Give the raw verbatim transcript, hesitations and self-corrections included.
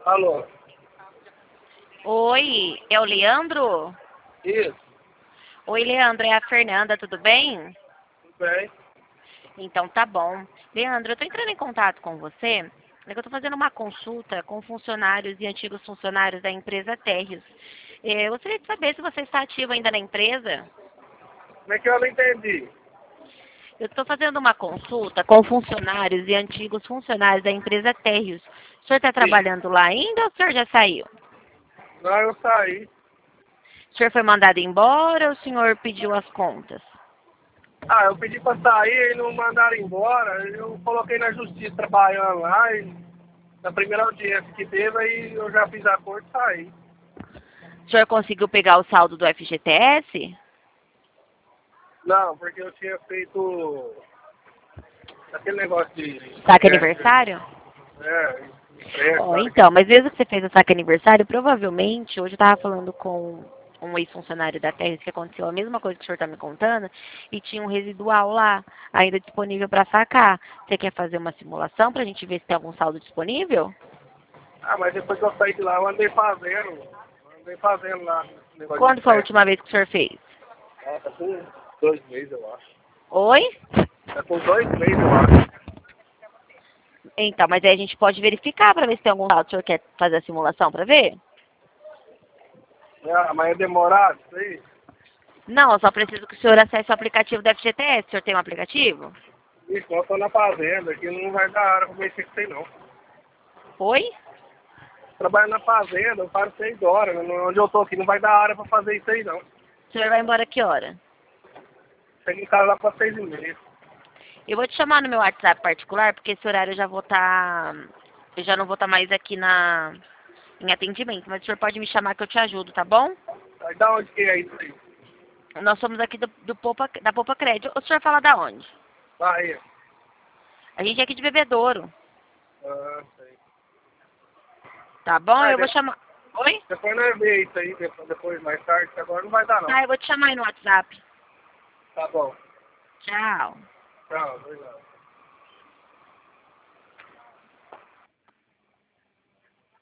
Alô? Oi, é o Leandro? Isso, Oi, Leandro, é a Fernanda, tudo bem? tudo bem? Então tá bom. Leandro, eu tô entrando em contato com você, é que eu tô fazendo uma consulta com funcionários e antigos funcionários da empresa Terrios. É, eu gostaria de saber se você está ativo ainda na empresa. Como é que eu não entendi? Eu estou fazendo uma consulta com funcionários e antigos funcionários da empresa Terrios. O senhor está Sim. trabalhando lá ainda ou o senhor já saiu? Não, eu saí. O senhor foi mandado embora ou o senhor pediu as contas? Ah, eu pedi pra sair e não mandaram embora. Eu coloquei na justiça trabalhando lá e na primeira audiência que teve, aí eu já fiz acordo e saí. O senhor conseguiu pegar o saldo do F G T S? Não, porque eu tinha feito aquele negócio de Saque é, aniversário? é, empréstimo, Ó, nada que então, mas mesmo que você fez o saque aniversário, provavelmente, hoje eu estava falando com um ex-funcionário da Terra que aconteceu a mesma coisa que o senhor está me contando, e tinha um residual lá, ainda disponível para sacar. Você quer fazer uma simulação para a gente ver se tem algum saldo disponível? Ah, mas depois que eu saí de lá, eu andei fazendo. Andei fazendo lá esse negócio de Quando foi a empréstimo. última vez que o senhor fez? Ah, tá com dois meses, eu acho. Oi? Tá com dois meses, eu acho. Então, mas aí a gente pode verificar para ver se tem algum saldo. O senhor quer fazer a simulação para ver? Ah, mas é demorado isso aí? Não, eu só preciso que o senhor acesse o aplicativo do F G T S. O senhor tem um aplicativo? Isso, eu tô na fazenda, aqui não vai dar área pra mexer com isso aí, não. Oi? Trabalho na fazenda, eu paro seis horas. no- Onde eu tô aqui não vai dar área pra fazer isso aí, não. O senhor vai embora que hora? Tem que estar lá pra seis e meia. Eu vou te chamar no meu WhatsApp particular, porque esse horário eu já vou estar. eu já não vou estar mais aqui na, em atendimento, mas o senhor pode me chamar que eu te ajudo, tá bom? Aí da onde que é isso aí? Nós somos aqui do, do Poupa, da Poupa Crédito. O senhor fala da onde? Bahia. A gente é aqui de Bebedouro, Ah, sei. tá bom? Ah, Eu vou de- chamar. Oi? depois nós vê isso aí, depois, depois mais tarde, que agora não vai dar, não. Tá, eu vou te chamar aí no WhatsApp. Tá bom. Tchau. Tchau, obrigado.